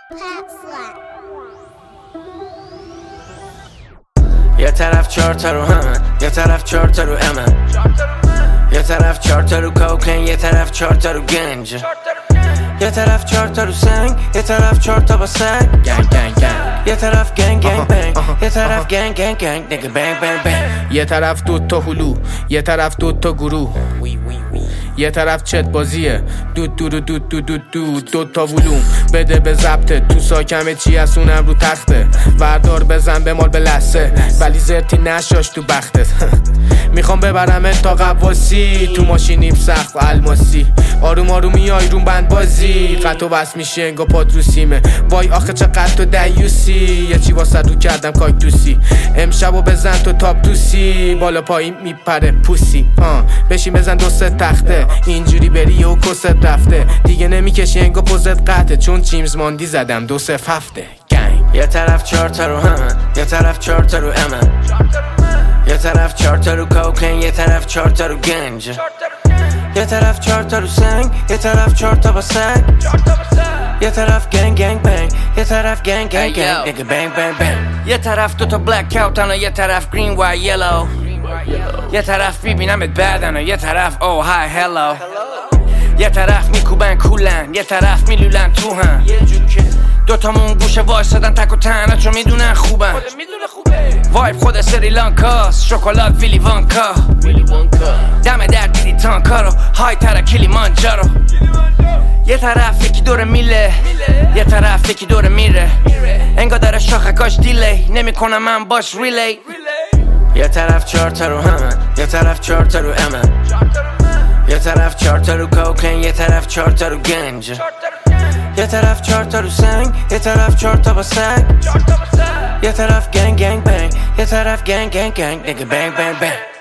یه طرف 4 تا رو همه، یه طرف 4 تا رو امه، یه طرف 4 تا رو کوکین، یه طرف 4 تا رو گنج، یه طرف 4 تا رو سنگ، یه طرف 4 تا با سگ، گنگ گنگ گنگ، یه طرف گنگ گنگ بنگ، یه طرف گنگ گنگ گنگ نگه بنگ بنگ بنگ. یه طرف 2 تا هلو، یه طرف 2 تا گروه، یه طرف چت بازیه دود دود دود دود دود دود 2 تا ولوم بده به ضبطه تو ساکمه چی از اونم رو تخته وردار بزن به مال به لسه ولی زرتی نشاش تو بختت میخوام ببرم تا قواسی تو ماشینیم سخت و الماسی آروم آروم میای روم بند بازی قط و بس میشه انگا پات رو سیمه وای آخه چقدر تو دیوسی یه چی واسه رو کردم کاکتوسی امشبو بزن تو تاپ توسی بالا پایین میپره پوسی بشین بزن 2 تخته اینجوری بری و کست رفته دیگه نمیکشی انگا پوزت قطعه چون چیمز ماندی زدم 2-0 هفته گنگ. یه طرف 4 تا رو همه، یه طرف 4 تا رو امه، یه طرف 4 تا رو کوکین، یه طرف 4 تا رو گنج، یه طرف 4 تا رو سنگ، یه طرف 4 تا با سگ، یه طرف گنگ گنگ بنگ، یه طرف گنگ گنگ گنگ نگه بنگ بنگ بنگ. یه طرف 2 تا بلک اوتن و یه طرف گرین و یلو، یه طرف میبینمت بعدن و یه طرف او های هلو، یه طرف میکوبن کولن، یه طرف میلولن تو هم 2 تامون گوشه وایسادن تک و تنها چون میدونن خوبن وایب خود سریلانکاست شکلات ویلی وانکا دم در دیدی تانکا رو های تر کلیمانجارو یه طرف یکی دور میله یه طرف یکی دور میره انگا داره شاخکاش دیلی نمیکنم من باش ریلی یه طرف 4 تا رو همه یه طرف 4 تا رو امه یه طرف 4 تا رو کوکین یه طرف 4 تا رو گنج یه طرف 4 تا رو سنگ یه طرف 4 تا با سگ یه طرف گنگ گنگ بنگ یه طرف گنگ گنگ گنگ نگه بنگ بنگ بنگ.